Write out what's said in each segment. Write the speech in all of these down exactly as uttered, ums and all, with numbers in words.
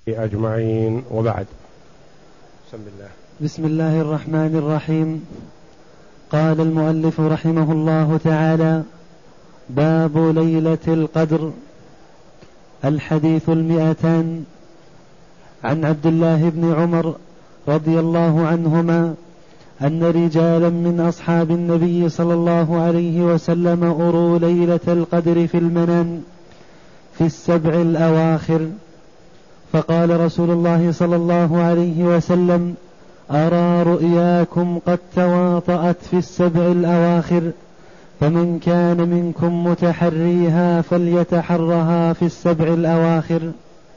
أجمعين، وبعد. بسم الله. بسم الله الرحمن الرحيم. قال المؤلف رحمه الله تعالى: باب ليلة القدر. الحديث المئتان. عن عبد الله بن عمر رضي الله عنهما أن رجالا من أصحاب النبي صلى الله عليه وسلم أروا ليلة القدر في المنام في السبع الأواخر، فقال رسول الله صلى الله عليه وسلم: أرى رؤياكم قد تواطأت في السبع الأواخر، فمن كان منكم متحريها فليتحرها في السبع الأواخر.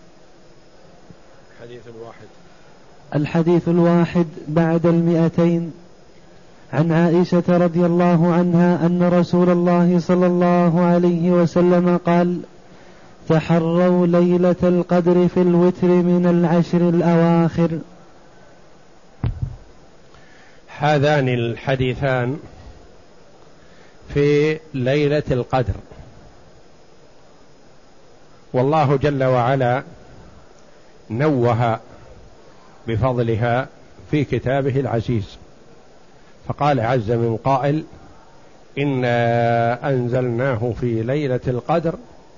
الحديث الواحد. الحديث الواحد بعد المئتين. عن عائشة رضي الله عنها أن رسول الله صلى الله عليه وسلم قال: تحروا ليلة القدر في الوتر من العشر الأواخر. هذان الحديثان في ليلة القدر، والله جل وعلا نوه بفضلها في كتابه العزيز، فقال عز من قائل: إنا أنزلناه في ليلة القدر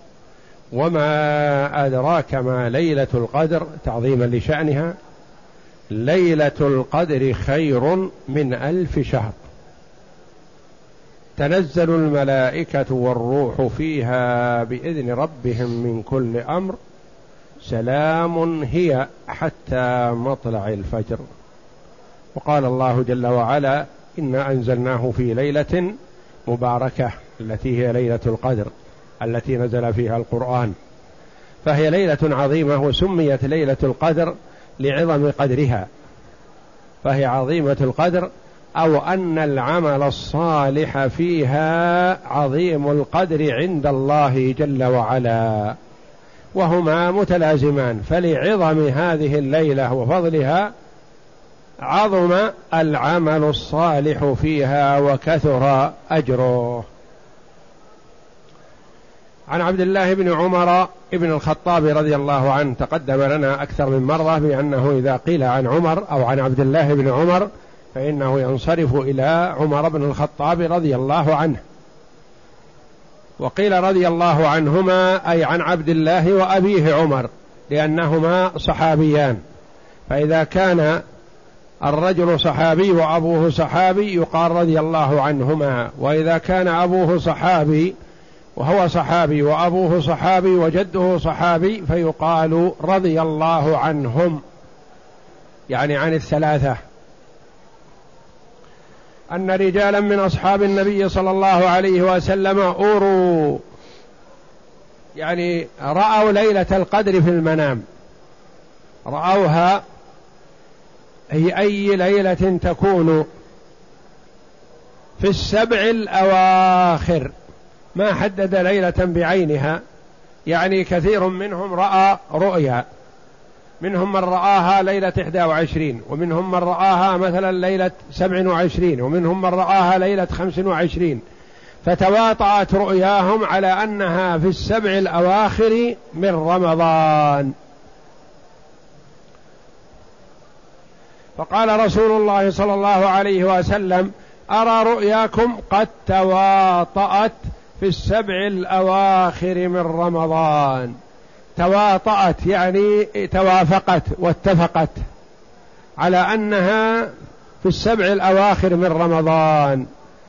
وما أدراك ما ليلة القدر، تعظيما لشأنها. ليلة القدر خير من ألف شهر، تنزل الملائكة والروح فيها بإذن ربهم من كل أمر، سلام هي حتى مطلع الفجر. وقال الله جل وعلا: إنا أنزلناه في ليلة مباركة، التي هي ليلة القدر التي نزل فيها القرآن، فهي ليلة عظيمة، وسميت ليلة القدر لعظم قدرها، فهي عظيمة القدر، أو أن العمل الصالح فيها عظيم القدر عند الله جل وعلا، وهما متلازمان، فلعظم هذه الليلة وفضلها عظم العمل الصالح فيها وكثر أجره. عن عبد الله بن عمر ابن الخطاب رضي الله عنه، تقدم لنا أكثر من مرة بأنه إذا قيل عن عمر أو عن عبد الله بن عمر فإنه ينصرف إلى عمر بن الخطاب رضي الله عنه، وقيل رضي الله عنهما أي عن عبد الله وأبيه عمر، لأنهما صحابيان، فإذا كان الرجل صحابي وأبوه صحابي يقال رضي الله عنهما، وإذا كان أبوه صحابي وهو صحابي وأبوه صحابي وجده صحابي فيقال رضي الله عنهم، يعني عن الثلاثة. أن رجالا من أصحاب النبي صلى الله عليه وسلم أوروا، يعني رأوا ليلة القدر في المنام، رأوها هي أي ليلة تكون في السبع الأواخر، ما حدد ليلة بعينها، يعني كثير منهم رأى رؤيا، منهم من رآها ليلة إحدى وعشرين، ومنهم من رآها مثلا ليلة سبع وعشرين، ومنهم من رآها ليلة خمس وعشرين، فتواطأت رؤياهم على أنها في السبع الأواخر من رمضان. فقال رسول الله صلى الله عليه وسلم: أرى رؤياكم قد تواطأت في السبع الأواخر من رمضان. تواطأت يعني توافقت واتفقت على أنها في السبع الأواخر من رمضان،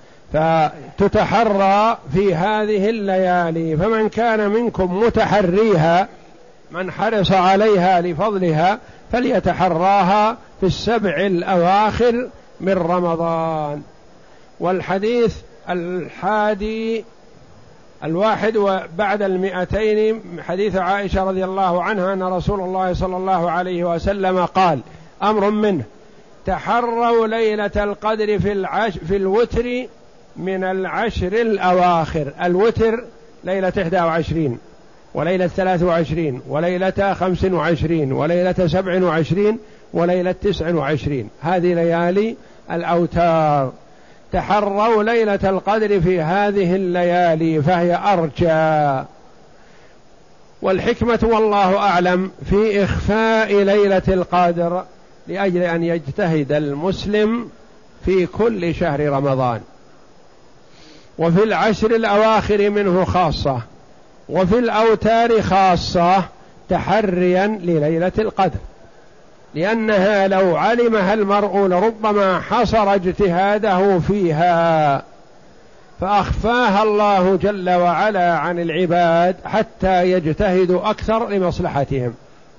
فتتحرى في هذه الليالي، فمن كان منكم متحريها، من حرص عليها لفضلها، فليتحراها في السبع الأواخر من رمضان. والحديث الحادي الواحد وبعد المئتين، حديث عائشة رضي الله عنها أن رسول الله صلى الله عليه وسلم قال: أمر منه: تحروا ليلة القدر في, العش في الوتر من العشر الأواخر. الوتر ليلة إحدى وعشرين، وليلة ثلاث وعشرين، وليلة خمس وعشرين، وليلة سبع وعشرين، وليلة تسع وعشرين، هذه ليالي الأوتار. تحروا ليلة القدر في هذه الليالي، فهي أرجى والحكمة والله أعلم في إخفاء ليلة القدر لأجل أن يجتهد المسلم في كل شهر رمضان، وفي العشر الأواخر منه خاصة، وفي الأوتار خاصة، تحريا لليلة القدر، لأنها لو علمها المرء لربما حصر اجتهاده فيها، فأخفاها الله جل وعلا عن العباد حتى يجتهدوا أكثر لمصلحتهم.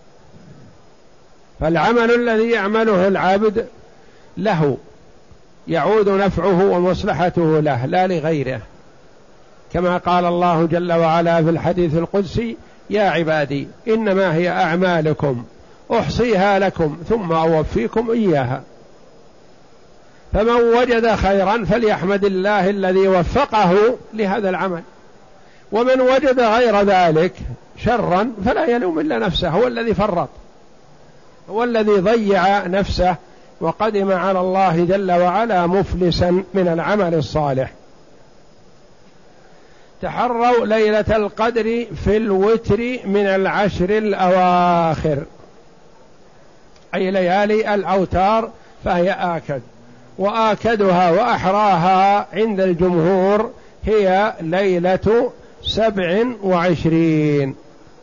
فالعمل الذي يعمله العبد له يعود نفعه ومصلحته له لا لغيره، كما قال الله جل وعلا في الحديث القدسي: يا عبادي إنما هي أعمالكم أحصيها لكم ثم أوفيكم إياها. فمن وجد خيرا فليحمد الله الذي وفقه لهذا العمل، ومن وجد غير ذلك شرا فلا يلوم إلا نفسه، هو الذي فرط، هو الذي ضيع نفسه وقدم على الله جل وعلا مفلسا من العمل الصالح. تحروا ليلة القدر في الوتر من العشر الأواخر، أي ليالي الأوتار، فهي آكد، وآكدها وأحراها عند الجمهور هي ليلة سبع وعشرين.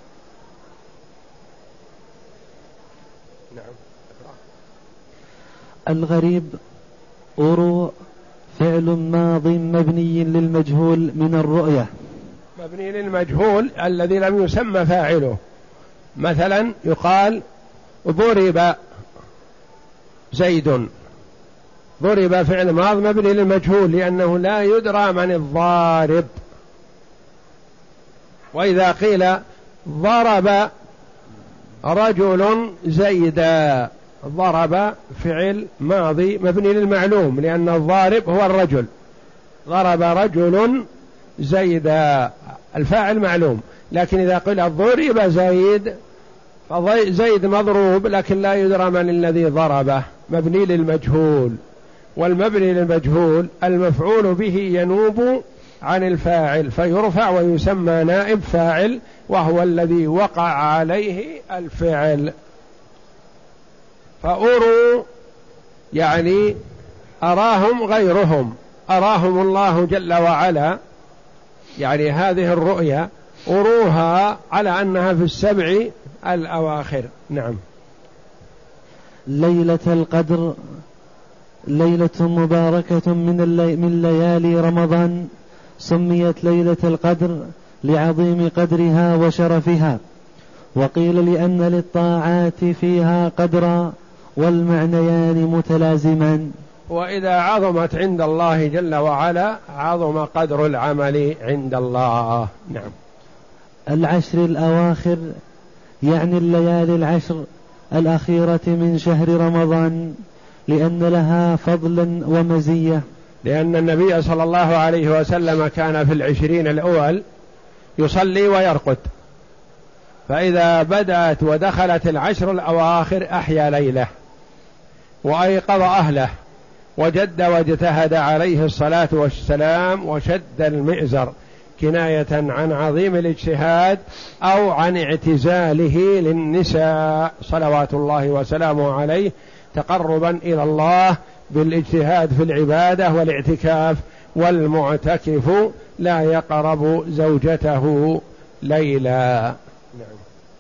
الغريب أرو فعل ماض مبني للمجهول من الرؤية، مبني للمجهول الذي لم يسمى فاعله. مثلا يقال ضرب زيد، ضرب فعل ماض مبني للمجهول لأنه لا يدرى من الضارب. وإذا قيل ضرب رجل زيدا، ضرب فعل ماضي مبني للمعلوم لأن الضارب هو الرجل، ضرب رجل زيدا الفاعل معلوم. لكن إذا قيل ضرب زيد فزيد مضروب لكن لا يدرى من الذي ضربه، مبني للمجهول. والمبني للمجهول المفعول به ينوب عن الفاعل فيرفع ويسمى نائب فاعل، وهو الذي وقع عليه الفعل. فأروا يعني أراهم غيرهم، أراهم الله جل وعلا، يعني هذه الرؤيا أروها على أنها في السبع الأواخر. نعم. ليلة القدر ليلة مباركة من, اللي من ليالي رمضان، سميت ليلة القدر لعظيم قدرها وشرفها، وقيل لأن للطاعات فيها قدرا، والمعنيان متلازمان. وإذا عظمت عند الله جل وعلا عظم قدر العمل عند الله. نعم. العشر الأواخر يعني الليالي العشر الأخيرة من شهر رمضان، لأن لها فضلا ومزية، لأن النبي صلى الله عليه وسلم كان في العشرين الأول يصلي ويرقد، فإذا بدأت ودخلت العشر الأواخر أحيا ليله وأيقظ أهله وجد واجتهد عليه الصلاة والسلام وشد المئزر، كناية عن عظيم الاجتهاد أو عن اعتزاله للنساء صلوات الله وسلامه عليه، تقربا إلى الله بالاجتهاد في العبادة والاعتكاف. والمعتكف لا يقرب زوجته ليلا. نعم.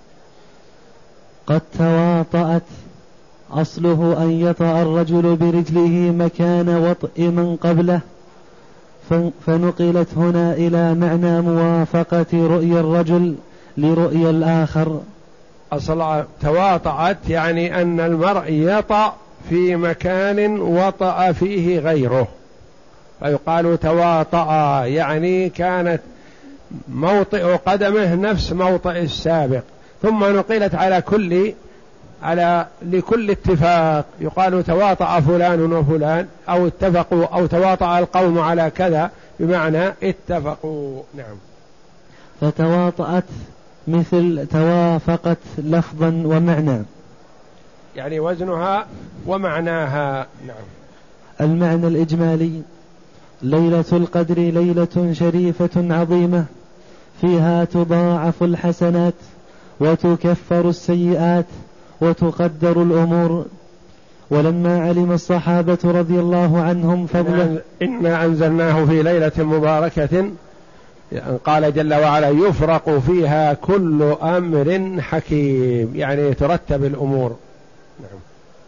قد تواطأت، أصله أن يطأ الرجل برجله مكان وطئ من قبله، فنقلت هنا إلى معنى موافقة رؤيا الرجل لرؤيا الآخر. أصل تواطأت يعني أن المرء يطأ في مكان وطأ فيه غيره، فيقال تواطأ يعني كانت موطئ قدمه نفس موطئ السابق، ثم نقلت على كل على لكل اتفاق، يقال تواطأ فلان وفلان، أو اتفقوا، أو تواطأ القوم على كذا، بمعنى اتفقوا. نعم. فتواطأت مثل توافقت لفظا ومعنى، يعني وزنها ومعناها. نعم. المعنى الإجمالي: ليلة القدر ليلة شريفة عظيمة، فيها تضاعف الحسنات وتكفر السيئات وتقدر الأمور. ولما علم الصحابة رضي الله عنهم فضله إنا أنزلناه في ليلة مباركة، قال جل وعلا يفرق فيها كل أمر حكيم، يعني ترتب الأمور. نعم.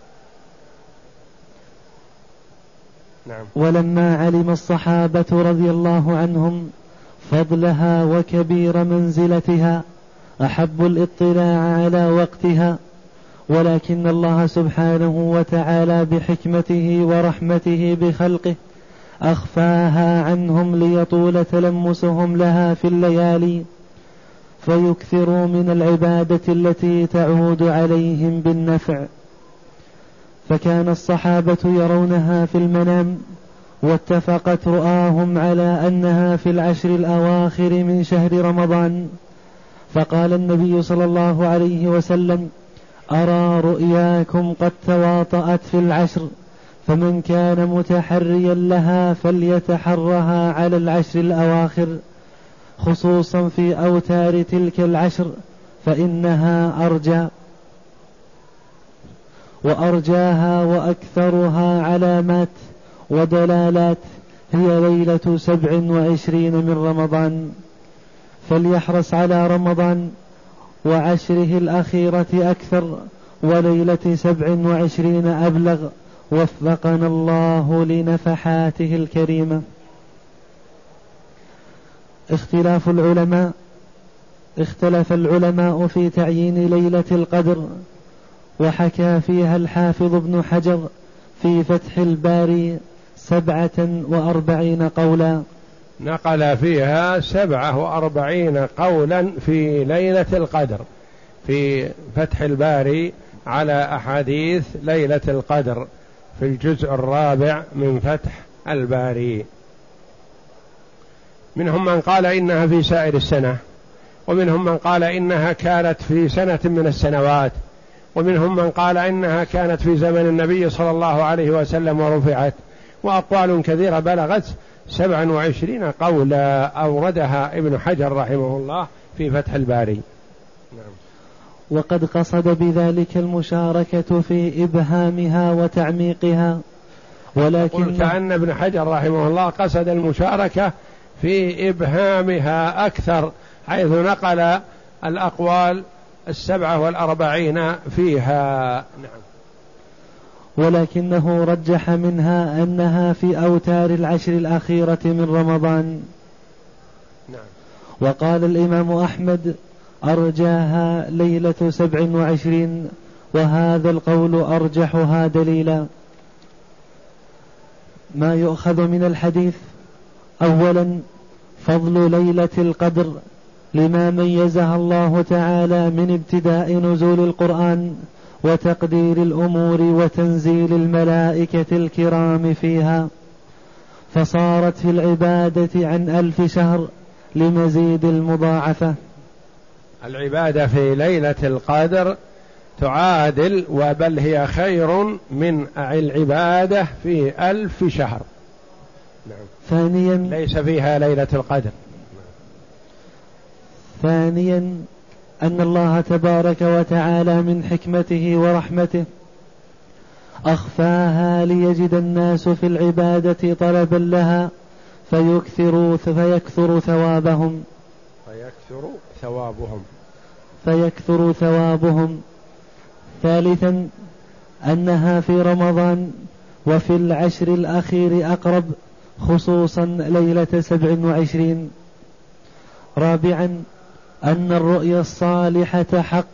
نعم. ولما علم الصحابة رضي الله عنهم فضلها وكبير منزلتها أحب الاطلاع على وقتها، ولكن الله سبحانه وتعالى بحكمته ورحمته بخلقه أخفاها عنهم ليطول تلمسهم لها في الليالي فيكثروا من العبادة التي تعود عليهم بالنفع. فكان الصحابة يرونها في المنام، واتفقت رؤاهم على أنها في العشر الأواخر من شهر رمضان. فقال النبي صلى الله عليه وسلم: أرى رؤياكم قد تواطأت في العشر، فمن كان متحريا لها فليتحرها على العشر الأواخر، خصوصا في أوتار تلك العشر، فإنها أرجى. وأرجاها وأكثرها علامات ودلالات هي ليلة سبع وعشرين من رمضان، فليحرص على رمضان وعشره الأخيرة أكثر، وليلة سبع وعشرين أبلغ، وفقنا الله لنفحاته الكريمة. اختلاف العلماء اختلف العلماء في تعيين ليلة القدر، وحكى فيها الحافظ ابن حجر في فتح الباري سبعة وأربعين قولا، نقل فيها سبعة وأربعين قولا في ليلة القدر في فتح الباري على أحاديث ليلة القدر في الجزء الرابع من فتح الباري. منهم من قال إنها في سائر السنة، ومنهم من قال إنها كانت في سنة من السنوات، ومنهم من قال إنها كانت في زمن النبي صلى الله عليه وسلم ورفعت، وأقوال كثيرة بلغت سبعا وعشرين قولا أوردها ابن حجر رحمه الله في فتح الباري. نعم. وقد قصد بذلك المشاركة في إبهامها وتعميقها، ولكن كأن ابن حجر رحمه الله قصد المشاركة في إبهامها أكثر، حيث نقل الأقوال السبعة والأربعين فيها. نعم. ولكنه رجح منها أنها في أوتار العشر الأخيرة من رمضان. نعم. وقال الإمام أحمد: أرجاها ليلة سبع وعشرين، وهذا القول أرجحها دليلا. ما يؤخذ من الحديث: أولا فضل ليلة القدر لما ميزها الله تعالى من ابتداء نزول القرآن وتقدير الأمور وتنزيل الملائكة الكرام فيها، فصارت في العبادة عن ألف شهر لمزيد المضاعفة. العبادة في ليلة القدر تعادل وبل هي خير من العبادة في ألف شهر. نعم. ثانيا ليس فيها ليلة القدر. ثانيا أن الله تبارك وتعالى من حكمته ورحمته أخفاها ليجد الناس في العبادة طلبا لها فيكثروا فيكثر ثوابهم فيكثر ثوابهم فيكثر ثوابهم ثالثا أنها في رمضان وفي العشر الأخير أقرب، خصوصا ليلة سبع وعشرين. رابعا أن الرؤيا الصالحة حق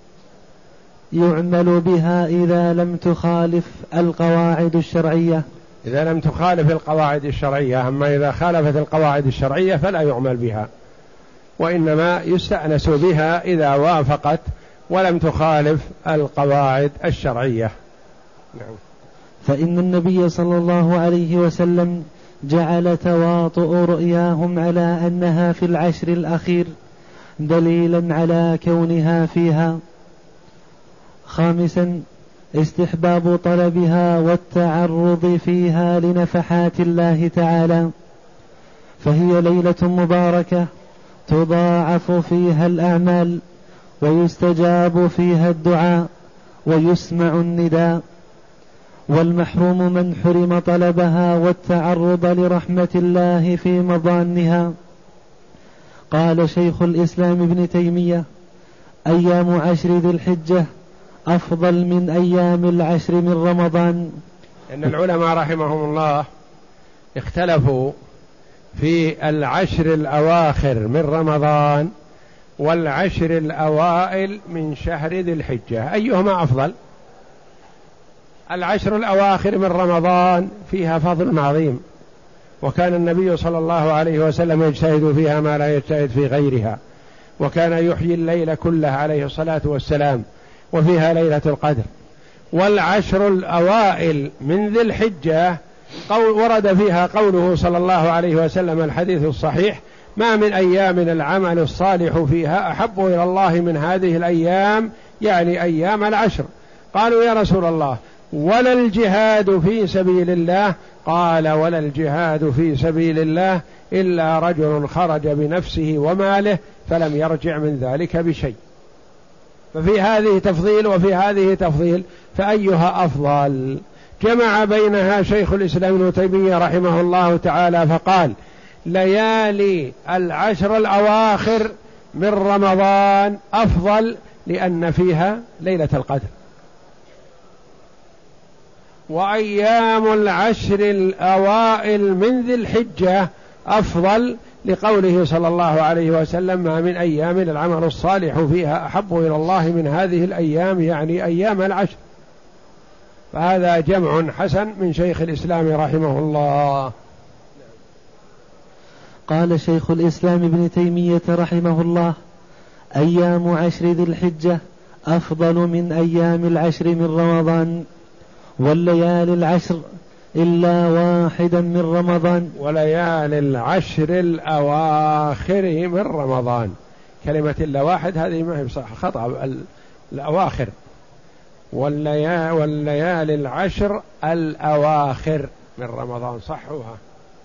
يعمل بها إذا لم تخالف القواعد الشرعية إذا لم تخالف القواعد الشرعية. أما إذا خالفت القواعد الشرعية فلا يعمل بها، وإنما يستأنس بها إذا وافقت ولم تخالف القواعد الشرعية. نعم. فإن النبي صلى الله عليه وسلم جعل تواطؤ رؤياهم على أنها في العشر الأخير دليلا على كونها فيها. خامسا استحباب طلبها والتعرض فيها لنفحات الله تعالى، فهي ليلة مباركة تضاعف فيها الأعمال ويستجاب فيها الدعاء ويسمع النداء، والمحروم من حرم طلبها والتعرض لرحمة الله في مضانها. قال شيخ الإسلام ابن تيمية: أيام عشر ذي الحجة أفضل من أيام العشر من رمضان. إن العلماء رحمهم الله اختلفوا في العشر الأواخر من رمضان والعشر الأوائل من شهر ذي الحجة، أيهما أفضل؟ العشر الأواخر من رمضان فيها فضل عظيم، وكان النبي صلى الله عليه وسلم يجتهد فيها ما لا يجتهد في غيرها، وكان يحيي الليل كله عليه الصلاة والسلام، وفيها ليلة القدر. والعشر الأوائل من ذي الحجة قول ورد فيها قوله صلى الله عليه وسلم الحديث الصحيح: ما من أيام العمل الصالح فيها أحب إلى الله من هذه الأيام، يعني أيام العشر. قالوا: يا رسول الله، ولا الجهاد في سبيل الله؟ قال: ولا الجهاد في سبيل الله إلا رجل خرج بنفسه وماله فلم يرجع من ذلك بشيء. ففي هذه تفضيل وفي هذه تفضيل، فأيها أفضل؟ جمع بينها شيخ الإسلام ابن تيمية رحمه الله تعالى فقال: ليالي العشر الأواخر من رمضان أفضل لأن فيها ليلة القدر، وأيام العشر الأوائل من ذي الحجة أفضل لقوله صلى الله عليه وسلم: ما من أيام العمل الصالح فيها أحب إلى الله من هذه الأيام، يعني أيام العشر. فهذا جمع حسن من شيخ الإسلام رحمه الله. قال شيخ الإسلام ابن تيمية رحمه الله: أيام عشر ذي الحجة أفضل من أيام العشر من رمضان، والليالي العشر إلا واحدا من رمضان. وليالي العشر الأواخر من رمضان، كلمة إلا واحد هذه ما هي صح، خطأ، الأواخر. والليالي, والليالي العشر الأواخر من رمضان، صحوها.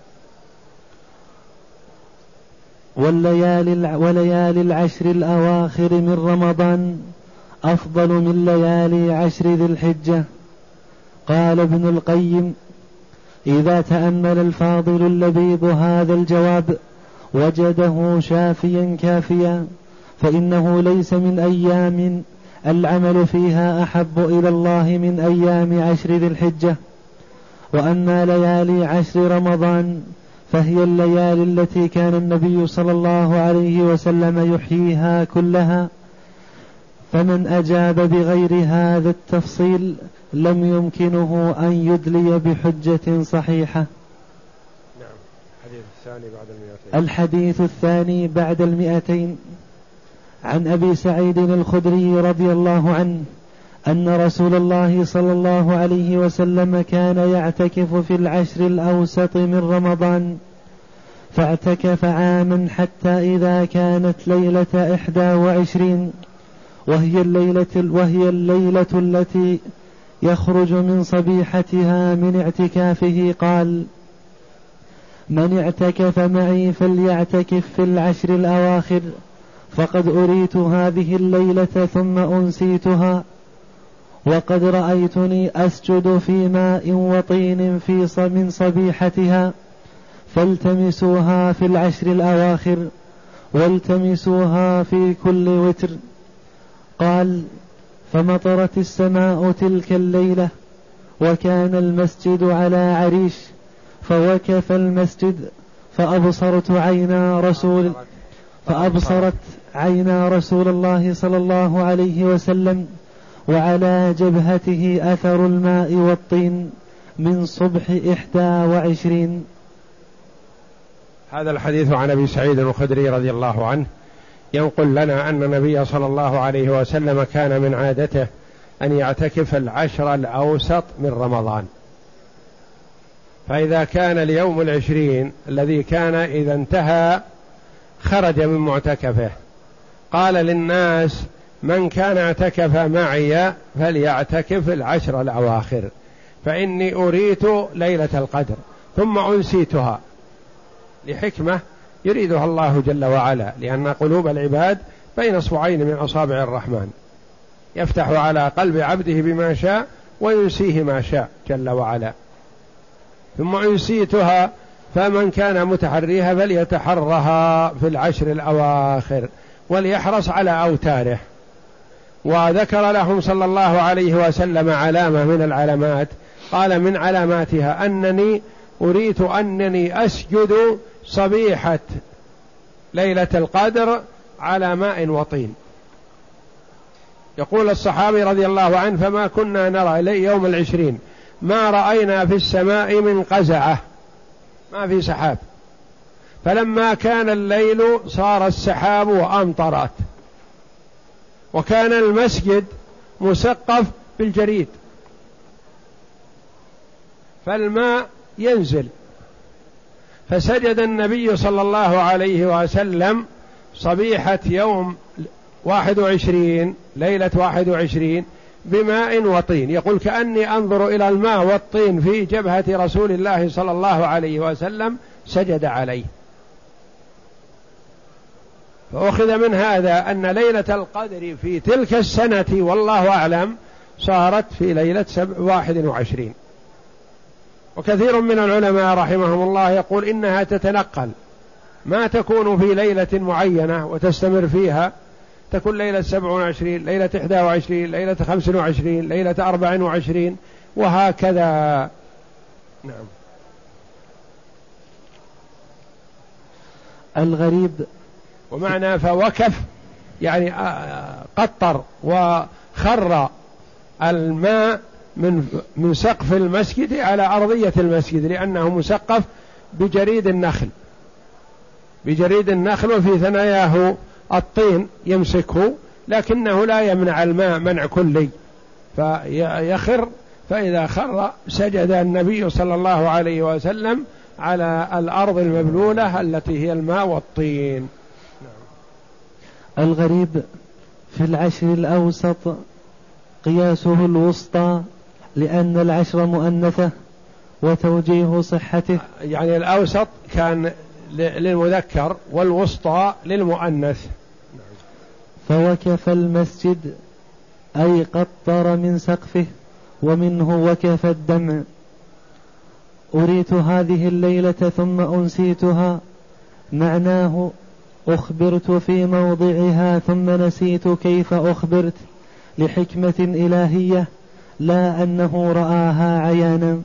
والليالي, وليالي العشر الأواخر من رمضان أفضل من ليالي عشر ذي الحجة. قال ابن القيم: إذا تأمل الفاضل اللبيب هذا الجواب وجده شافيا كافيا، فإنه ليس من أيام العمل فيها أحب إلى الله من أيام عشر ذي الحجة. وأما ليالي عشر رمضان فهي الليالي التي كان النبي صلى الله عليه وسلم يحييها كلها، فمن أجاب بغير هذا التفصيل لم يمكنه أن يدلي بحجة صحيحة. نعم. الحديث الثاني بعد المئتين. الحديث الثاني بعد المئتين عن أبي سعيد الخدري رضي الله عنه أن رسول الله صلى الله عليه وسلم كان يعتكف في العشر الأوسط من رمضان، فاعتكف عاما حتى إذا كانت ليلة إحدى وعشرين وهي الليلة, وهي الليلة التي يخرج من صبيحتها من اعتكافه قال: من اعتكف معي فليعتكف في العشر الأواخر، فقد أريت هذه الليلة ثم أنسيتها، وقد رأيتني أسجد في ماء وطين في من صبيحتها، فالتمسوها في العشر الأواخر والتمسوها في كل وتر. قال: فمطرت السماء تلك الليلة وكان المسجد على عريش، فوكف المسجد فأبصرت عينا رسول فأبصرت عينا رسول الله صلى الله عليه وسلم وعلى جبهته أثر الماء والطين من صبح إحدى وعشرين. هذا الحديث عن أبي سعيد الخدري رضي الله عنه ينقل لنا أن النبي صلى الله عليه وسلم كان من عادته أن يعتكف العشر الأوسط من رمضان، فإذا كان اليوم العشرين الذي كان إذا انتهى خرج من معتكفه، قال للناس: من كان اعتكف معي فليعتكف العشر الأواخر، فإني أريت ليلة القدر ثم أنسيتها، لحكمة يريدها الله جل وعلا، لأن قلوب العباد بين أصبعين من أصابع الرحمن، يفتح على قلب عبده بما شاء وينسيه ما شاء جل وعلا. ثم أنسيتها فمن كان متحريها فليتحرها في العشر الأواخر وليحرص على أوتاره. وذكر لهم صلى الله عليه وسلم علامة من العلامات، قال من علاماتها أنني أريد أنني أسجد صبيحة ليلة القدر على ماء وطين. يقول الصحابي رضي الله عنه فما كنا نرى إلي يوم العشرين ما رأينا في السماء من قزعة، ما في سحاب، فلما كان الليل صار السحاب وأمطرت، وكان المسجد مسقف بالجريد، فالماء ينزل، فسجد النبي صلى الله عليه وسلم صبيحة يوم واحد وعشرين ليلة واحد وعشرين بماء وطين. يقول كأني أنظر إلى الماء والطين في جبهة رسول الله صلى الله عليه وسلم سجد عليه. فأخذ من هذا أن ليلة القدر في تلك السنة والله أعلم صارت في ليلة واحد وعشرين. وكثير من العلماء رحمهم الله يقول إنها تتنقل، ما تكون في ليلة معينة وتستمر فيها، تكون ليلة سبع وعشرين، ليلة إحدى وعشرين، ليلة خمس وعشرين، ليلة أربع وعشرين، وهكذا. نعم. الغريب ومعنى فوكف يعني قطر وخر الماء من من سقف المسجد على أرضية المسجد، لأنه مسقف بجريد النخل، بجريد النخل وفي ثناياه الطين يمسكه، لكنه لا يمنع الماء منع كلي، فيخر. فإذا خر سجد النبي صلى الله عليه وسلم على الأرض المبلولة التي هي الماء والطين. الغريب في العشر الأوسط قياسه الوسطى، لأن العشر مؤنثة وتوجيه صحته، يعني الأوسط كان للمذكر والوسطى للمؤنث. فوكف المسجد أي قطر من سقفه، ومنه وكف الدمع. أريت هذه الليلة ثم أنسيتها، معناه أخبرت في موضعها ثم نسيت كيف أخبرت، لحكمة إلهية لا أنه رآها عيانا.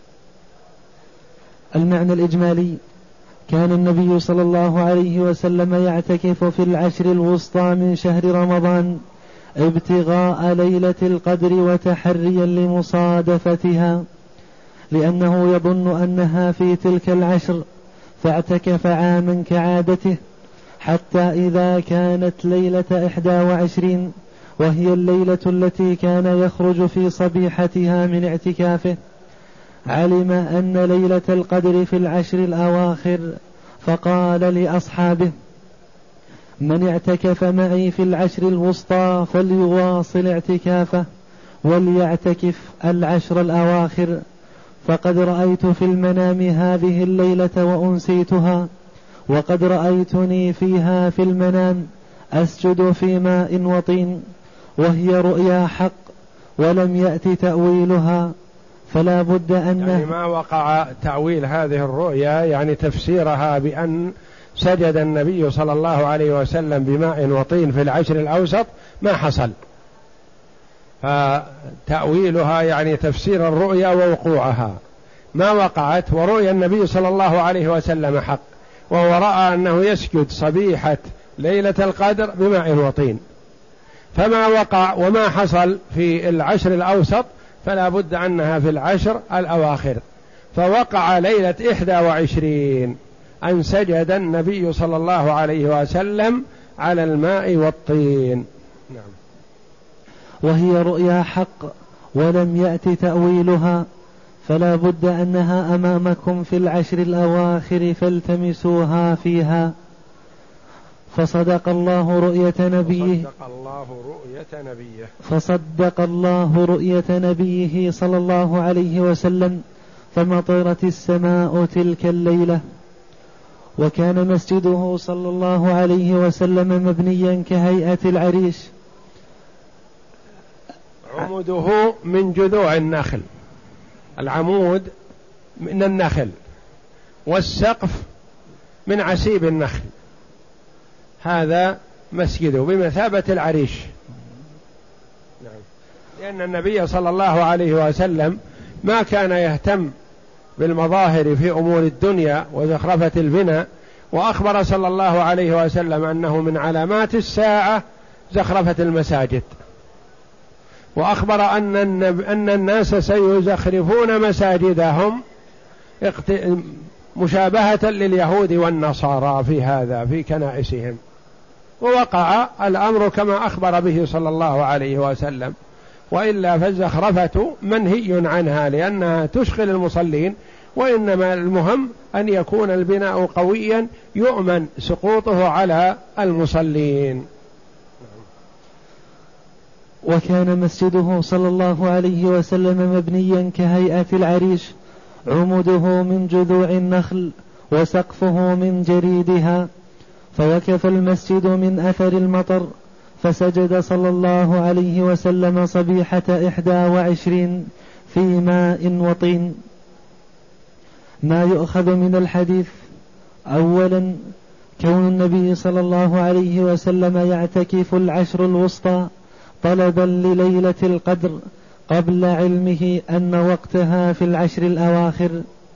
المعنى الإجمالي: كان النبي صلى الله عليه وسلم يعتكف في العشر الوسطى من شهر رمضان ابتغاء ليلة القدر وتحريا لمصادفتها، لأنه يظن أنها في تلك العشر، فاعتكف عاما كعادته، حتى إذا كانت ليلة إحدى وعشرين وهي الليلة التي كان يخرج في صبيحتها من اعتكافه، علم أن ليلة القدر في العشر الأواخر، فقال لأصحابه: من اعتكف معي في العشر الوسطى فليواصل اعتكافه وليعتكف العشر الأواخر، فقد رأيت في المنام هذه الليلة وأنسيتها، وقد رأيتني فيها في المنام أسجد في ماء وطين، وهي رؤيا حق ولم يأت تأويلها، فلا بد أن يعني ما وقع تأويل هذه الرؤيا، يعني تفسيرها بأن سجد النبي صلى الله عليه وسلم بماء وطين في العشر الأوسط ما حصل، فتأويلها يعني تفسير الرؤيا ووقوعها ما وقعت. ورؤيا النبي صلى الله عليه وسلم حق، وهو رأى أنه يسجد صبيحة ليلة القدر بماء وطين، فما وقع وما حصل في العشر الأوسط فلا بد أنها في العشر الأواخر. فوقع ليلة إحدى وعشرين أن سجد النبي صلى الله عليه وسلم على الماء والطين. نعم. وهي رؤيا حق ولم يأت تأويلها، فلا بد أنها أمامكم في العشر الأواخر فالتمسوها فيها. فصدق الله رؤية نبيه فصدق الله رؤية نبيه فصدق الله رؤية نبيه صلى الله عليه وسلم، فمطرت السماء تلك الليلة. وكان مسجده صلى الله عليه وسلم مبنيا كهيئة العريش. عموده من جذوع النخل، العمود من النخل، والسقف من عسيب النخل، هذا مسجده بمثابة العريش. لأن النبي صلى الله عليه وسلم ما كان يهتم بالمظاهر في أمور الدنيا وزخرفة البناء، وأخبر صلى الله عليه وسلم أنه من علامات الساعة زخرفة المساجد، وأخبر أن أن الناس سيزخرفون مساجدهم مشابهة لليهود والنصارى في هذا في كنائسهم، ووقع الأمر كما أخبر به صلى الله عليه وسلم. وإلا فالزخرفة منهي عنها لأنها تشغل المصلين، وإنما المهم أن يكون البناء قويا يؤمن سقوطه على المصلين. وكان مسجده صلى الله عليه وسلم مبنيا كهيئة العريش، عموده من جذوع النخل وسقفه من جريدها، فوكف المسجد من أثر المطر، فسجد صلى الله عليه وسلم صبيحة إحدى وعشرين في ماء وطين. ما يؤخذ من الحديث: أولا كون النبي صلى الله عليه وسلم يعتكف العشر الوسطى طلبا لليلة القدر قبل علمه أن وقتها في العشر الأواخر.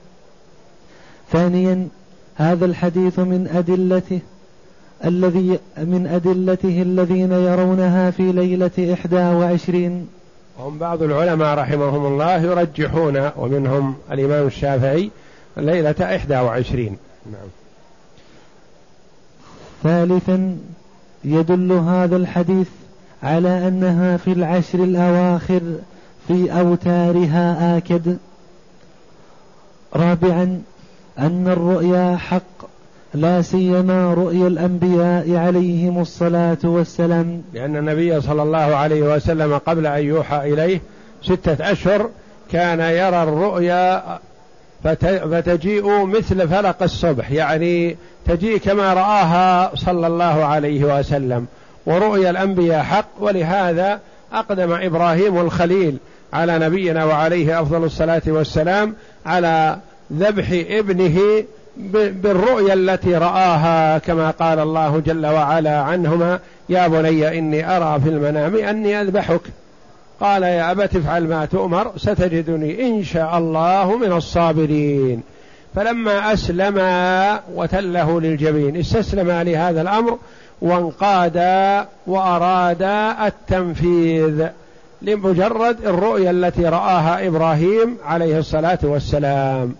ثانيا هذا الحديث من أدلته الذي من أدلته الذين يرونها في ليلة إحدى وعشرين. هم بعض العلماء رحمهم الله يرجحون، ومنهم الإمام الشافعي، ليلة إحدى وعشرين. نعم. ثالثا يدل هذا الحديث على أنها في العشر الأواخر في أوتارها آكد. رابعا أن الرؤيا حق، لا سيما رؤيا الأنبياء عليهم الصلاة والسلام، لأن النبي صلى الله عليه وسلم قبل أن يوحى إليه ستة أشهر كان يرى الرؤيا فتجيء مثل فلق الصبح، يعني تجيء كما رآها صلى الله عليه وسلم. ورؤيا الأنبياء حق، ولهذا أقدم إبراهيم الخليل على نبينا وعليه أفضل الصلاة والسلام على ذبح ابنه بالرؤيا التي رآها، كما قال الله جل وعلا عنهما: يا بني إني أرى في المنام أني أذبحك، قال يا أبت افعل ما تؤمر ستجدني إن شاء الله من الصابرين. فلما أسلم وتله للجبين استسلم لهذا الأمر وانقاد وأراد التنفيذ لمجرد الرؤيا التي رآها إبراهيم عليه الصلاة والسلام.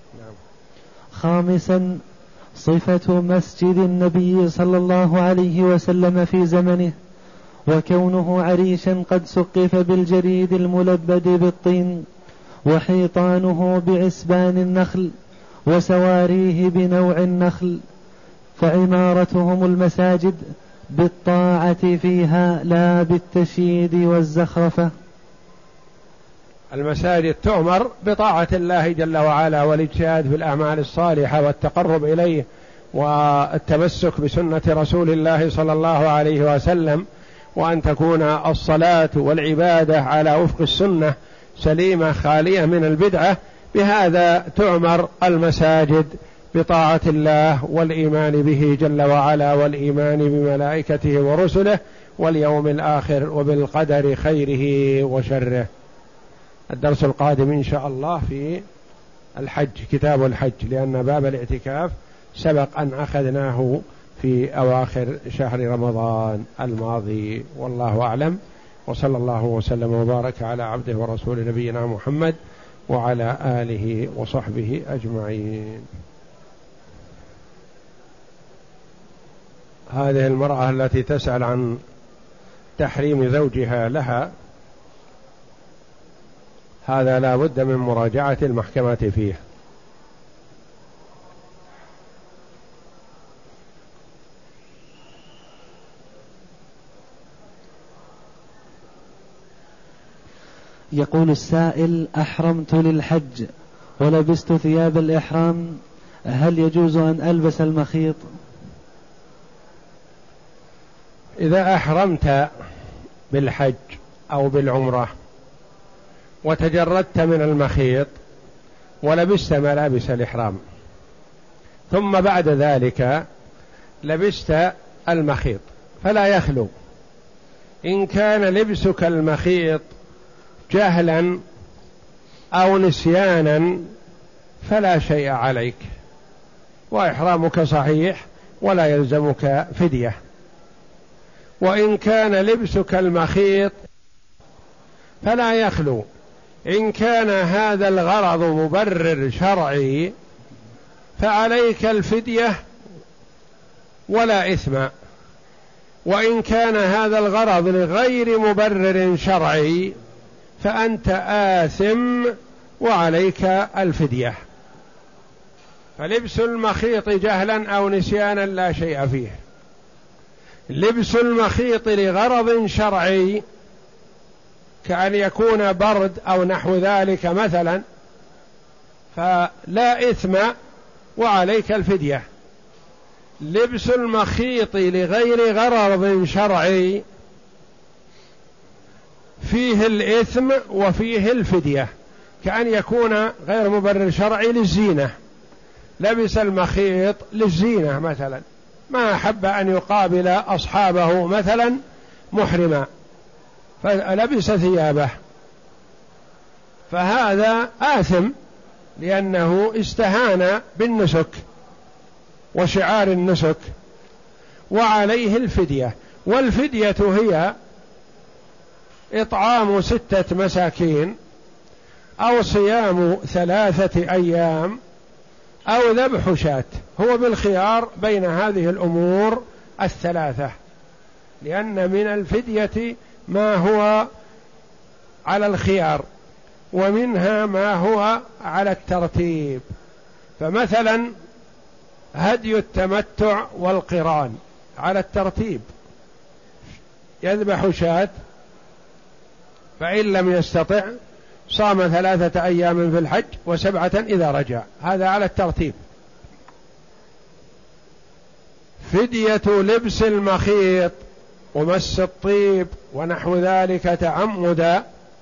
خامسا صفة مسجد النبي صلى الله عليه وسلم في زمنه، وكونه عريشا قد سقف بالجريد الملبد بالطين، وحيطانه بعسبان النخل، وسواريه بنوع النخل، فعمارتهم المساجد بالطاعة فيها لا بالتشييد والزخرفة. المساجد تؤمر بطاعة الله جل وعلا والاجتهاد في الأعمال الصالحة والتقرب إليه والتمسك بسنة رسول الله صلى الله عليه وسلم، وأن تكون الصلاة والعبادة على وفق السنة سليمة خالية من البدعة. بهذا تعمر المساجد بطاعة الله والإيمان به جل وعلا، والإيمان بملائكته ورسله واليوم الآخر وبالقدر خيره وشره. الدرس القادم إن شاء الله في الحج، كتاب الحج، لأن باب الاعتكاف سبق أن أخذناه في أواخر شهر رمضان الماضي، والله أعلم. وصلى الله وسلم وبارك على عبده ورسول نبينا محمد وعلى آله وصحبه أجمعين. هذه المرأة التي تسأل عن تحريم زوجها لها، هذا لا بد من مراجعة المحكمة فيه. يقول السائل: أحرمت للحج ولبست ثياب الإحرام، هل يجوز أن ألبس المخيط؟ إذا أحرمت بالحج أو بالعمرة وتجردت من المخيط ولبست ملابس الإحرام ثم بعد ذلك لبست المخيط فلا يخلو، إن كان لبسك المخيط جهلا أو نسيانا فلا شيء عليك وإحرامك صحيح ولا يلزمك فدية. وإن كان لبسك المخيط فلا يخلو، إن كان هذا الغرض مبرر شرعي فعليك الفدية ولا إثم، وإن كان هذا الغرض لغير مبرر شرعي فأنت آثم وعليك الفدية. فلبس المخيط جهلا أو نسيانا لا شيء فيه. لبس المخيط لغرض شرعي كأن يكون برد أو نحو ذلك مثلا فلا إثم وعليك الفدية. لبس المخيط لغير غرض شرعي فيه الإثم وفيه الفدية، كأن يكون غير مبرر شرعي للزينة، لبس المخيط للزينة مثلا، ما أحب أن يقابل أصحابه مثلا محرما فلبس ثيابه، فهذا آثم لأنه استهان بالنسك وشعار النسك وعليه الفدية. والفدية هي إطعام ستة مساكين أو صيام ثلاثة أيام أو ذبح شاة، هو بالخيار بين هذه الأمور الثلاثة، لأن من الفدية ما هو على الخيار ومنها ما هو على الترتيب. فمثلا هدي التمتع والقران على الترتيب، يذبح شاة فإن لم يستطع صام ثلاثة أيام في الحج وسبعة إذا رجع، هذا على الترتيب. فدية لبس المخيط ومس الطيب ونحو ذلك تعمدا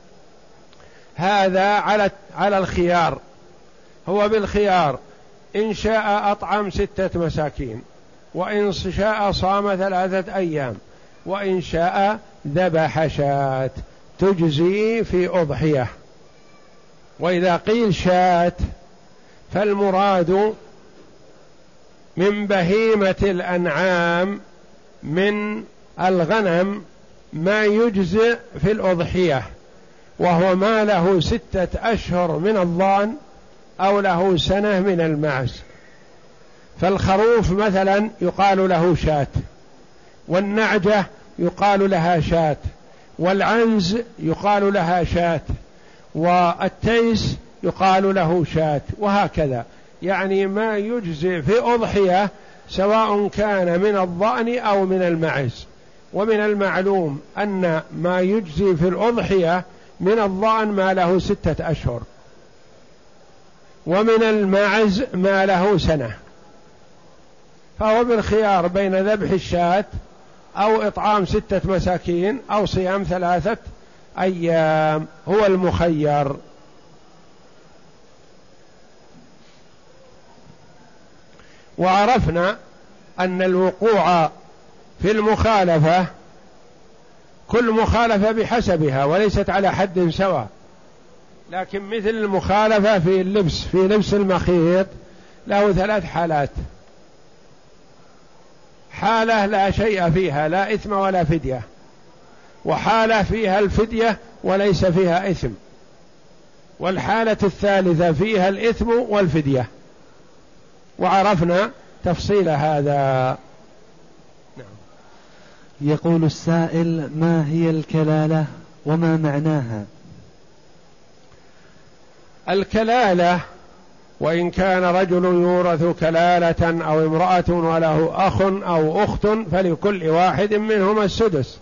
هذا على على الخيار، هو بالخيار، إن شاء أطعم ستة مساكين، وإن شاء صام ثلاثة أيام، وإن شاء ذبح شاة تجزي في أضحية. وإذا قيل شاة فالمراد من بهيمة الأنعام من الغنم ما يجزئ في الأضحية، وهو ما له ستة أشهر من الضأن أو له سنة من المعز. فالخروف مثلا يقال له شاة، والنعجة يقال لها شاة، والعنز يقال لها شاة، والتيس يقال له شاة، وهكذا. يعني ما يجزي في أضحية سواء كان من الضأن أو من المعز. ومن المعلوم أن ما يجزي في الأضحية من الضأن ما له ستة أشهر، ومن المعز ما له سنة، فهو بالخيار بين ذبح الشاة أو إطعام ستة مساكين أو صيام ثلاثة أيام، هو المخير. وعرفنا أن الوقوع في المخالفة كل مخالفة بحسبها وليست على حد سواء، لكن مثل المخالفة في اللبس، في لبس المخيط له ثلاث حالات: حالة لا شيء فيها لا إثم ولا فدية، وحالة فيها الفدية وليس فيها إثم، والحالة الثالثة فيها الإثم والفدية. وعرفنا تفصيل هذا. نعم. يقول السائل: ما هي الكلالة وما معناها؟ الكلالة وإن كان رجل يورث كلالة أو امرأة وله أخ أو أخت فلكل واحد منهما السدس.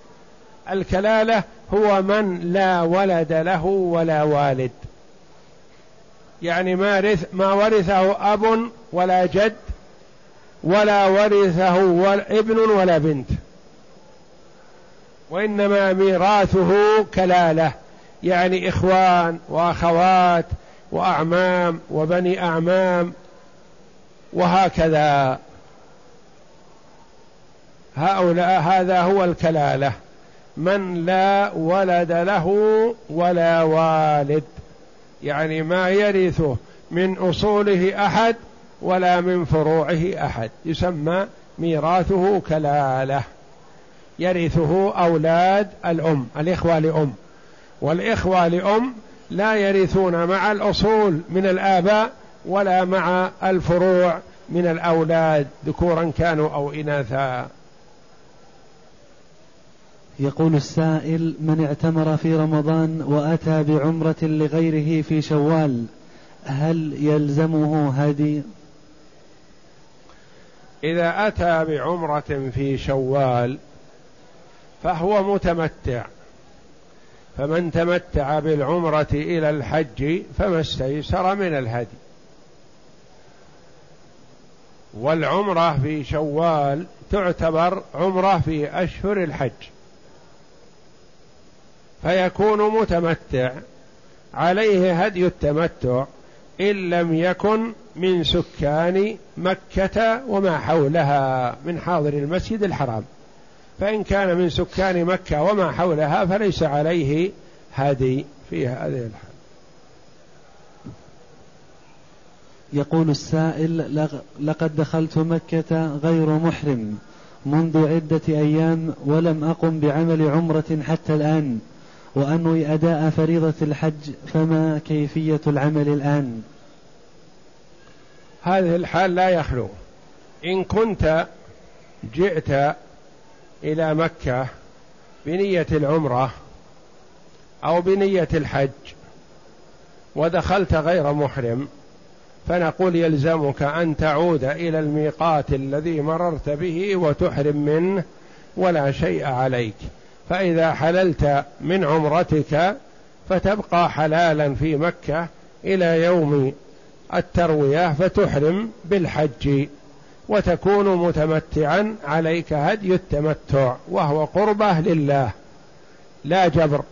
الكلالة هو من لا ولد له ولا والد، يعني ما ورث ما ورثه أب ولا جد ولا ورثه ابن ولا بنت، وإنما ميراثه كلالة، يعني إخوان وأخوات وأعمام وبني أعمام وهكذا. هؤلاء هذا هو الكلالة، من لا ولد له ولا والد، يعني ما يرثه من أصوله أحد ولا من فروعه أحد، يسمى ميراثه كلالة. يرثه أولاد الأم، الإخوة لأم، والإخوة لأم لا يرثون مع الأصول من الآباء ولا مع الفروع من الأولاد ذكورا كانوا أو إناثا. يقول السائل: من اعتمر في رمضان وأتى بعمرة لغيره في شوال هل يلزمه هدي؟ إذا أتى بعمرة في شوال فهو متمتع، فمن تمتع بالعمرة إلى الحج فما استيسر من الهدي. والعمرة في شوال تعتبر عمرة في أشهر الحج، فيكون متمتع عليه هدي التمتع إن لم يكن من سكان مكة وما حولها من حاضر المسجد الحرام، فإن كان من سكان مكة وما حولها فليس عليه هدي في هذه الحال. يقول السائل: لقد دخلت مكة غير محرم منذ عدة أيام ولم أقم بعمل عمرة حتى الآن، وأنوي أداء فريضة الحج، فما كيفية العمل الآن؟ هذه الحال لا يخلو. إن كنت جئت إلى مكة بنية العمرة أو بنية الحج ودخلت غير محرم، فنقول يلزمك أن تعود إلى الميقات الذي مررت به وتحرم منه ولا شيء عليك. فإذا حللت من عمرتك فتبقى حلالا في مكة إلى يوم التروية فتحرم بالحج وتكون متمتعا، عليك هدي التمتع وهو قربة لله لا جبر.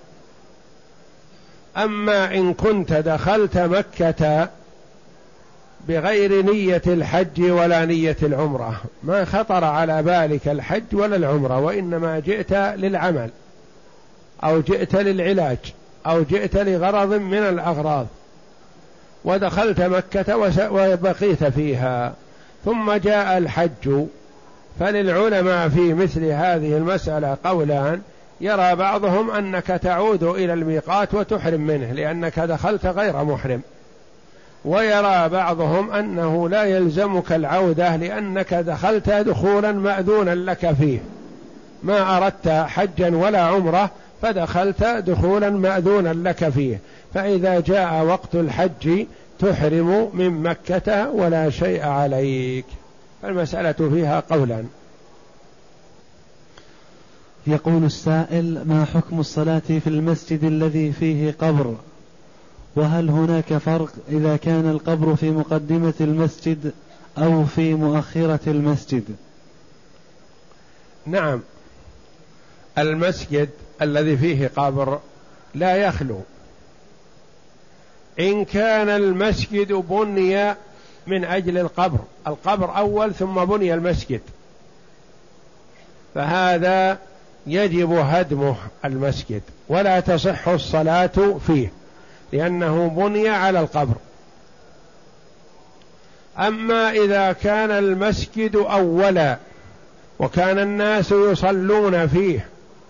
أما إن كنت دخلت مكة بغير نية الحج ولا نية العمرة، ما خطر على بالك الحج ولا العمرة، وإنما جئت للعمل أو جئت للعلاج أو جئت لغرض من الأغراض ودخلت مكة وبقيت فيها ثم جاء الحج، فللعلماء في مثل هذه المسألة قولان: يرى بعضهم أنك تعود إلى الميقات وتحرم منه لأنك دخلت غير محرم، ويرى بعضهم أنه لا يلزمك العودة لأنك دخلت دخولا مأذونا لك فيه، ما أردت حجا ولا عمرة فدخلت دخولا مأذونا لك فيه، فإذا جاء وقت الحج تحرم من مكة ولا شيء عليك. المسألة فيها قولان. يقول السائل: ما حكم الصلاة في المسجد الذي فيه قبر؟ وهل هناك فرق إذا كان القبر في مقدمة المسجد أو في مؤخرة المسجد؟ نعم، المسجد الذي فيه قبر لا يخلو. إن كان المسجد بني من أجل القبر، القبر أول ثم بني المسجد، فهذا يجب هدمه المسجد ولا تصح الصلاة فيه لأنه بني على القبر. أما إذا كان المسجد أولا وكان الناس يصلون فيه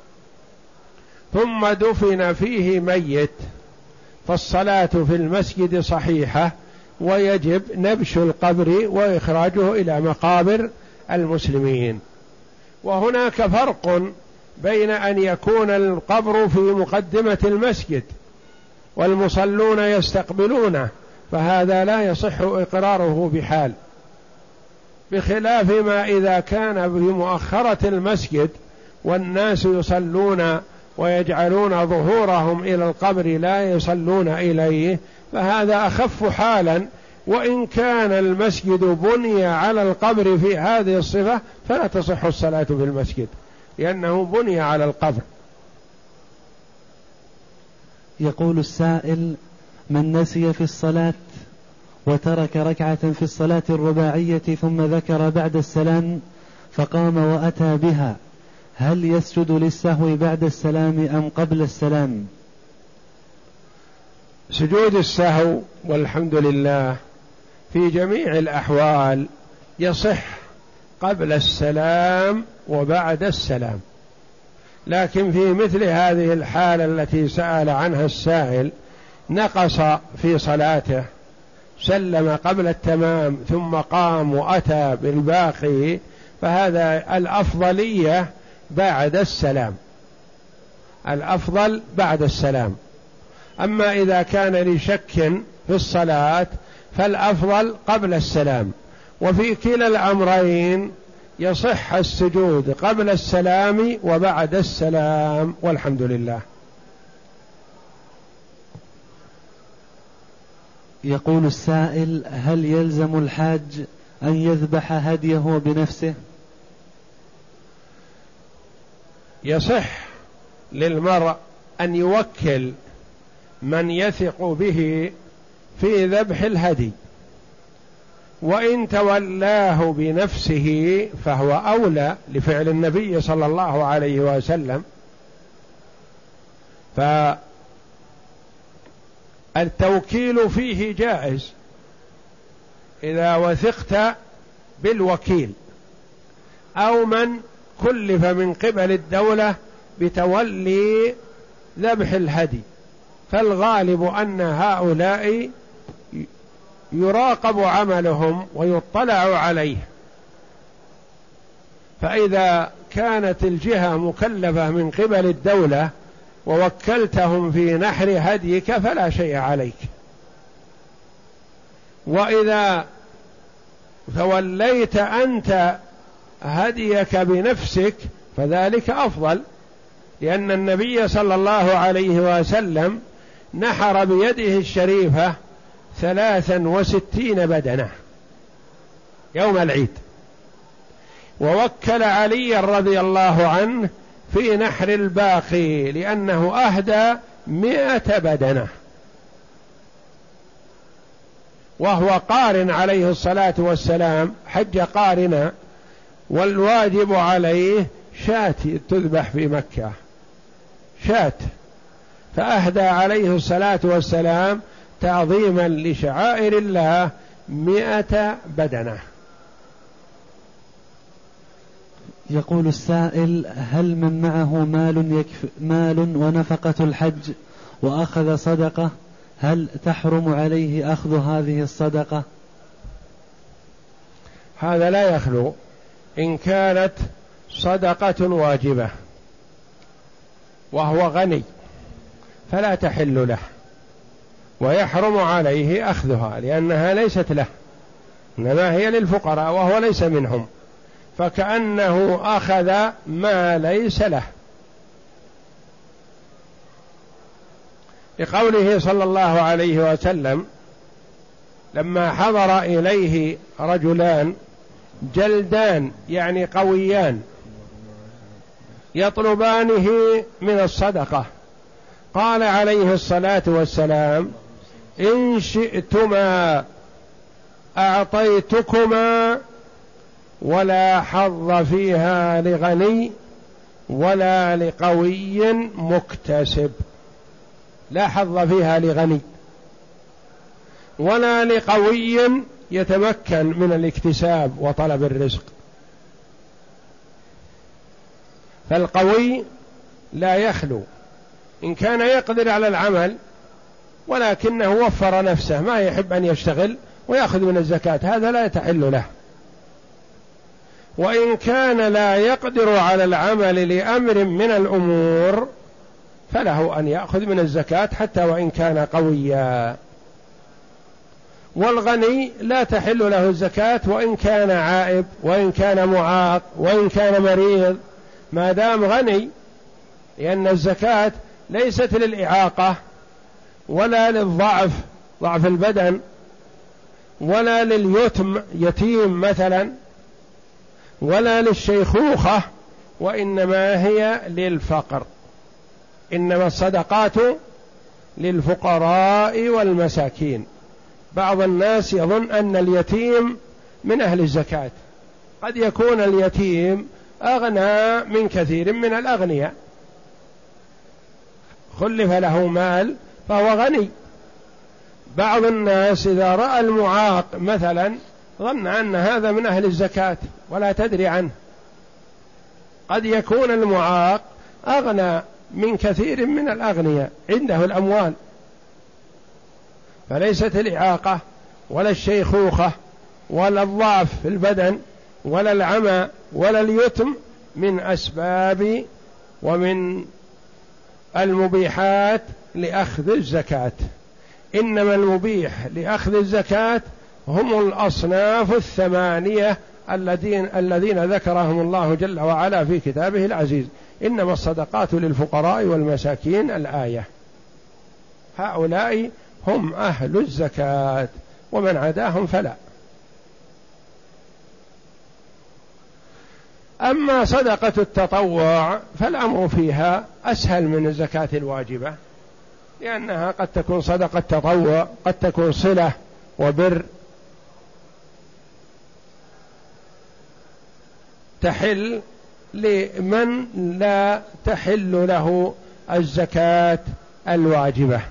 ثم دفن فيه ميت، فالصلاة في المسجد صحيحة ويجب نبش القبر وإخراجه إلى مقابر المسلمين. وهناك فرق بين أن يكون القبر في مقدمة المسجد والمصلون يستقبلونه، فهذا لا يصح إقراره بحال، بخلاف ما إذا كان في مؤخرة المسجد والناس يصلون ويجعلون ظهورهم إلى القبر لا يصلون إليه، فهذا أخف حالا. وإن كان المسجد بني على القبر في هذه الصفة فلا تصح الصلاة في المسجد، لأنه بني على القبر. يقول السائل: من نسي في الصلاة وترك ركعة في الصلاة الرباعية ثم ذكر بعد السلام فقام وأتى بها، هل يسجد للسهو بعد السلام أم قبل السلام؟ سجود السهو والحمد لله في جميع الأحوال يصح قبل السلام وبعد السلام، لكن في مثل هذه الحالة التي سأل عنها السائل، نقص في صلاته، سلم قبل التمام ثم قام وأتى بالباقي، فهذا الأفضلية بعد السلام، الأفضل بعد السلام. أما إذا كان لشك في الصلاة فالأفضل قبل السلام، وفي كلا الأمرين يصح السجود قبل السلام وبعد السلام والحمد لله. يقول السائل: هل يلزم الحاج أن يذبح هديه بنفسه؟ يصح للمرء أن يوكل من يثق به في ذبح الهدي، وإن تولاه بنفسه فهو أولى لفعل النبي صلى الله عليه وسلم. فالتوكيل فيه جائز إذا وثقت بالوكيل أو من كلف من قبل الدولة بتولي ذبح الهدي، فالغالب أن هؤلاء يراقب عملهم ويطلع عليه، فإذا كانت الجهة مكلفة من قبل الدولة ووكلتهم في نحر هديك فلا شيء عليك. وإذا توليت أنت هديك بنفسك فذلك أفضل، لأن النبي صلى الله عليه وسلم نحر بيده الشريفة ثلاثا وستين بدنة يوم العيد، ووكل علي رضي الله عنه في نحر الباقي لأنه أهدى مئة بدنة، وهو قارن عليه الصلاة والسلام، حج قارنا، والواجب عليه شاة تذبح في مكة، شاة، فأهدى عليه الصلاة والسلام تعظيما لشعائر الله مئة بدنة. يقول السائل: هل من معه مال يكفي مال ونفقة الحج وأخذ صدقة، هل تحرم عليه أخذ هذه الصدقة؟ هذا لا يخلو، إن كانت صدقة واجبة وهو غني فلا تحل له، ويحرم عليه أخذها لأنها ليست له، إنما هي للفقراء وهو ليس منهم، فكأنه أخذ ما ليس له، لقوله صلى الله عليه وسلم لما حضر إليه رجلان جلدان يعني قويان يطلبانه من الصدقة، قال عليه الصلاة والسلام: إن شئتما أعطيتكما، ولا حظ فيها لغني ولا لقوي مكتسب، لا حظ فيها لغني ولا لقوي يتمكن من الاكتساب وطلب الرزق. فالقوي لا يخلو، إن كان يقدر على العمل ولكنه وفر نفسه ما يحب أن يشتغل ويأخذ من الزكاة، هذا لا يتحل له. وإن كان لا يقدر على العمل لأمر من الأمور فله أن يأخذ من الزكاة حتى وإن كان قويا. والغني لا تحل له الزكاة وإن كان عائب وإن كان معاق وإن كان مريض، ما دام غني لأن الزكاة ليست للإعاقة ولا للضعف ضعف البدن ولا لليتم يتيم مثلا ولا للشيخوخة، وإنما هي للفقر. إنما الصدقات للفقراء والمساكين. بعض الناس يظن أن اليتيم من أهل الزكاة، قد يكون اليتيم أغنى من كثير من الأغنياء، خلف له مال فهو غني. بعض الناس إذا رأى المعاق مثلا ظن أن هذا من أهل الزكاة ولا تدري عنه. قد يكون المعاق أغنى من كثير من الأغنياء، عنده الأموال. فليست الإعاقة ولا الشيخوخة ولا الضعف في البدن ولا العمى ولا اليتم من أسباب ومن المبيحات لأخذ الزكاة. إنما المبيح لأخذ الزكاة هم الأصناف الثمانية الذين الذين ذكرهم الله جل وعلا في كتابه العزيز. إنما الصدقات للفقراء والمساكين الآية. هؤلاء هم أهل الزكاة، ومن عداهم فلا. أما صدقة التطوع فالأمر فيها أسهل من الزكاة الواجبة، لأنها قد تكون صدقة تطوع، قد تكون صلة وبر، تحل لمن لا تحل له الزكاة الواجبة.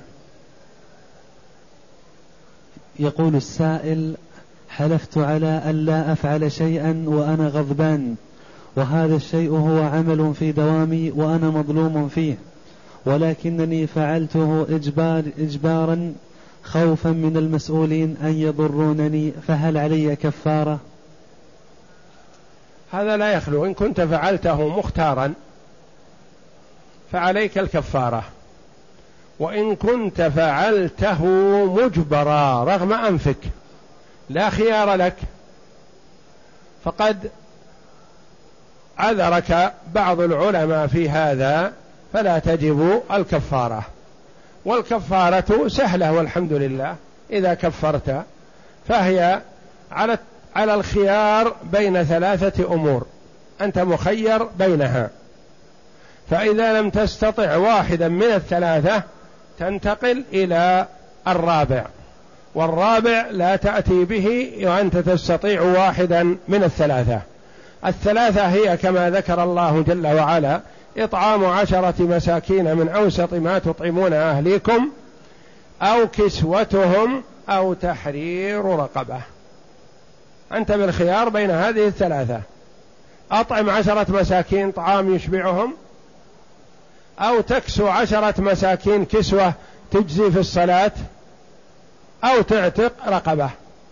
يقول السائل: حلفت على أن لا أفعل شيئا وأنا غضبان، وهذا الشيء هو عمل في دوامي وأنا مظلوم فيه، ولكنني فعلته إجبار إجبارا خوفا من المسؤولين أن يضرونني، فهل علي كفارة؟ هذا لا يخلو. إن كنت فعلته مختارا فعليك الكفارة، وإن كنت فعلته مجبرا رغم أنفك لا خيار لك فقد عذرك بعض العلماء في هذا، فلا تجب الكفارة. والكفارة سهلة والحمد لله. إذا كفرت فهي على على الخيار بين ثلاثة أمور، أنت مخير بينها، فإذا لم تستطع واحدا من الثلاثة تنتقل إلى الرابع، والرابع لا تأتي به وأنت تستطيع واحدا من الثلاثة. الثلاثة هي كما ذكر الله جل وعلا: إطعام عشرة مساكين من أوسط ما تطعمون أهليكم أو كسوتهم أو تحرير رقبة. أنت بالخيار بين هذه الثلاثة: أطعم عشرة مساكين طعام يشبعهم، أو تكسو عشرة مساكين كسوة تجزي في الصلاة، أو تعتق رقبة.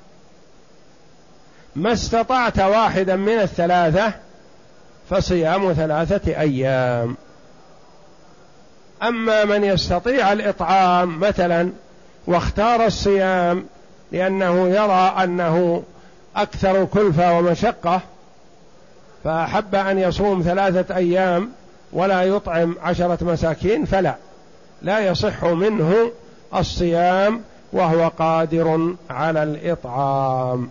ما استطعت واحدا من الثلاثة فصيام ثلاثة أيام. أما من يستطيع الإطعام مثلا واختار الصيام لأنه يرى أنه أكثر كلفة ومشقة، فأحب أن يصوم ثلاثة أيام ولا يطعم عشرة مساكين، فلا لا يصح منه الصيام وهو قادر على الإطعام.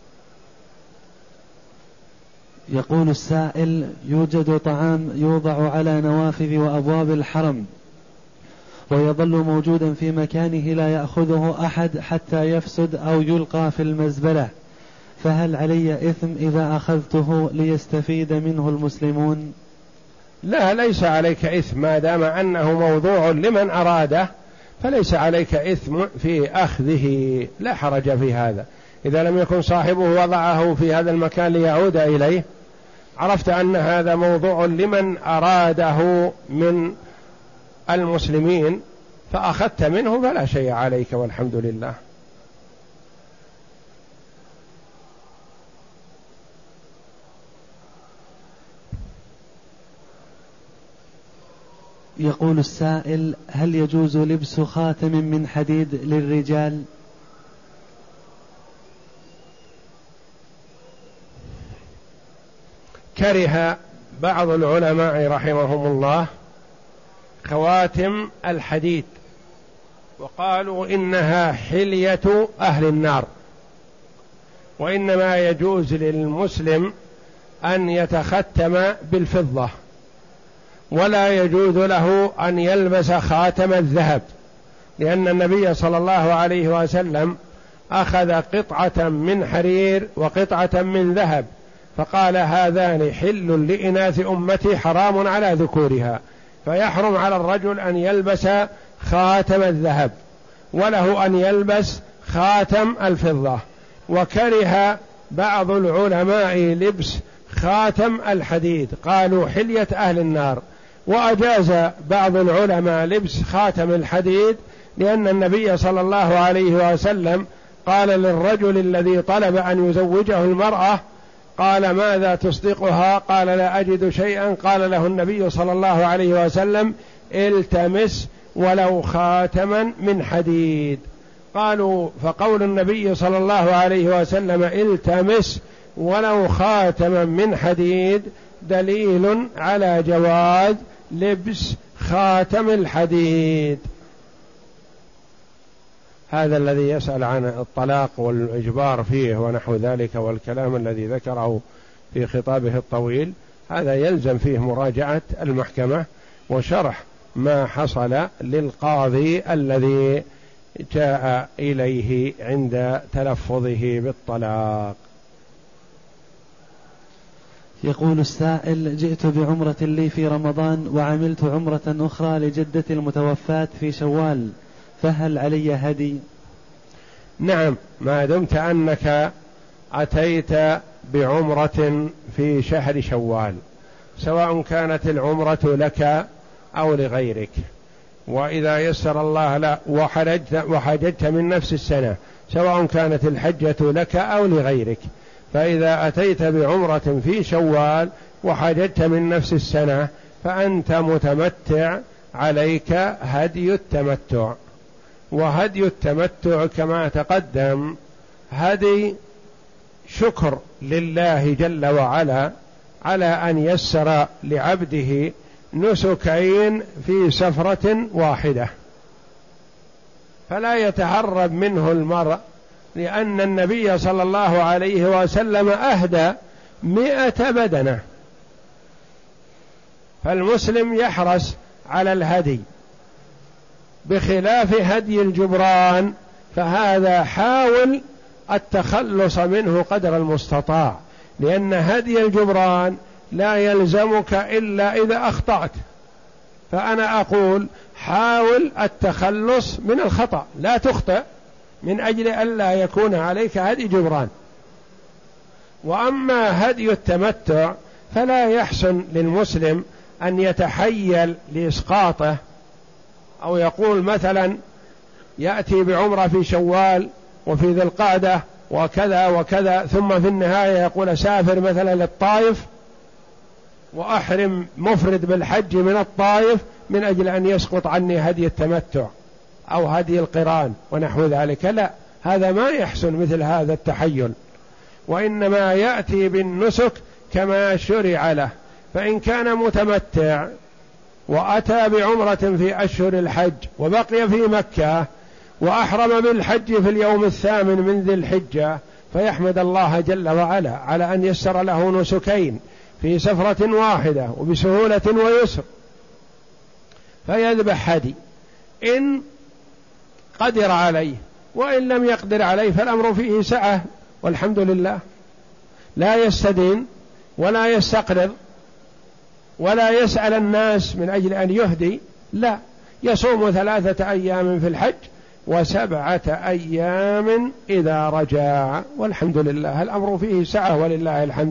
يقول السائل: يوجد طعام يوضع على نوافذ وأبواب الحرم ويظل موجودا في مكانه لا يأخذه أحد حتى يفسد أو يلقى في المزبلة، فهل علي إثم إذا أخذته ليستفيد منه المسلمون؟ لا، ليس عليك إثم ما دام أنه موضوع لمن أراده، فليس عليك إثم في أخذه، لا حرج في هذا. إذا لم يكن صاحبه وضعه في هذا المكان ليعود إليه، عرفت أن هذا موضوع لمن أراده من المسلمين فأخذت منه فلا شيء عليك والحمد لله. يقول السائل: هل يجوز لبس خاتم من حديد للرجال؟ كره بعض العلماء رحمهم الله خواتم الحديد، وقالوا إنها حلية أهل النار، وإنما يجوز للمسلم أن يتختم بالفضة، ولا يجوز له أن يلبس خاتم الذهب، لأن النبي صلى الله عليه وسلم أخذ قطعة من حرير وقطعة من ذهب فقال هذان حل لإناث أمتي حرام على ذكورها، فيحرم على الرجل أن يلبس خاتم الذهب وله أن يلبس خاتم الفضة. وكره بعض العلماء لبس خاتم الحديد، قالوا حلية أهل النار، وأجاز بعض العلماء لبس خاتم الحديد، لأن النبي صلى الله عليه وسلم قال للرجل الذي طلب أن يزوجه المرأة، قال ماذا تصدقها؟ قال لا أجد شيئا. قال له النبي صلى الله عليه وسلم التمس ولو خاتما من حديد. قالوا فقول النبي صلى الله عليه وسلم التمس ولو خاتما من حديد دليل على جواز لبس خاتم الحديد. هذا الذي يسأل عن الطلاق والإجبار فيه ونحو ذلك والكلام الذي ذكره في خطابه الطويل، هذا يلزم فيه مراجعة المحكمة وشرح ما حصل للقاضي الذي جاء إليه عند تلفظه بالطلاق. يقول السائل: جئت بعمرة لي في رمضان وعملت عمرة أخرى لجدتي المتوفاة في شوال، فهل علي هدي؟ نعم، ما دمت أنك أتيت بعمرة في شهر شوال، سواء كانت العمرة لك أو لغيرك، وإذا يسر الله لا وحججت, وحججت من نفس السنة، سواء كانت الحجة لك أو لغيرك، فإذا أتيت بعمرة في شوال وحججت من نفس السنة فأنت متمتع، عليك هدي التمتع. وهدي التمتع كما تقدم هدي شكر لله جل وعلا على أن يسر لعبده نسكين في سفرة واحدة، فلا يتهرب منه المرء، لأن النبي صلى الله عليه وسلم أهدى مئة بدنة، فالمسلم يحرص على الهدي، بخلاف هدي الجبران فهذا حاول التخلص منه قدر المستطاع، لأن هدي الجبران لا يلزمك إلا إذا أخطأت، فأنا أقول حاول التخلص من الخطأ، لا تخطئ من أجل ألا يكون عليك هدي جبران. وأما هدي التمتع فلا يحسن للمسلم أن يتحيل لإسقاطه، أو يقول مثلا يأتي بعمرة في شوال وفي ذي القعدة وكذا وكذا، ثم في النهاية يقول أسافر مثلا للطائف وأحرم مفرد بالحج من الطائف من أجل أن يسقط عني هدي التمتع أو هدي القران ونحو ذلك. لا، هذا ما يحسن مثل هذا التحيل، وإنما يأتي بالنسك كما شرع له. فإن كان متمتع وأتى بعمرة في أشهر الحج وبقي في مكة وأحرم بالحج في اليوم الثامن من ذي الحجة، فيحمد الله جل وعلا على أن يسر له نسكين في سفرة واحدة وبسهولة ويسر، فيذبح هدي إن قدر عليه، وإن لم يقدر عليه فالأمر فيه سعة والحمد لله. لا يستدين ولا يستقرض ولا يسأل الناس من أجل أن يهدي، لا، يصوم ثلاثة أيام في الحج وسبعة أيام إذا رجع، والحمد لله الأمر فيه سعة ولله الحمد.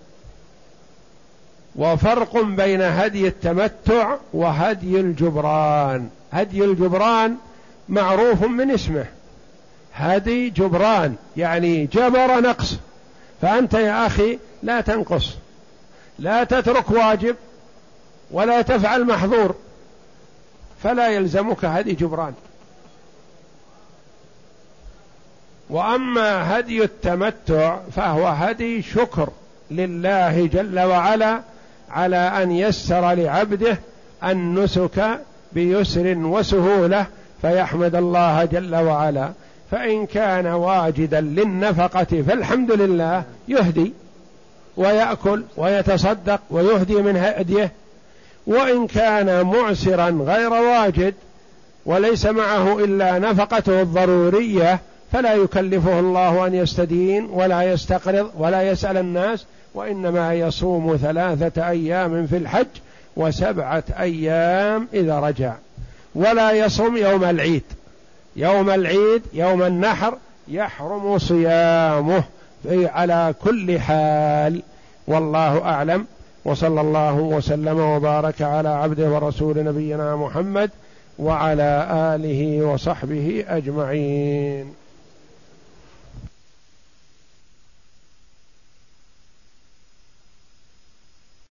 وفرق بين هدي التمتع وهدي الجبران. هدي الجبران معروف من اسمه، هدي جبران يعني جبر نقص، فأنت يا أخي لا تنقص، لا تترك واجب ولا تفعل محظور، فلا يلزمك هدي جبران. وأما هدي التمتع فهو هدي شكر لله جل وعلا على أن يسر لعبده النسك بيسر وسهولة فيحمد الله جل وعلا. فإن كان واجدا للنفقة فالحمد لله، يهدي ويأكل ويتصدق ويهدي من هديه. وإن كان معسرا غير واجد وليس معه إلا نفقته الضرورية فلا يكلفه الله أن يستدين ولا يستقرض ولا يسأل الناس، وإنما يصوم ثلاثة أيام في الحج وسبعة أيام إذا رجع، ولا يصوم يوم العيد. يوم العيد يوم النحر يحرم صيامه على كل حال. والله أعلم، وصلى الله وسلم وبارك على عبده ورسول نبينا محمد وعلى آله وصحبه أجمعين.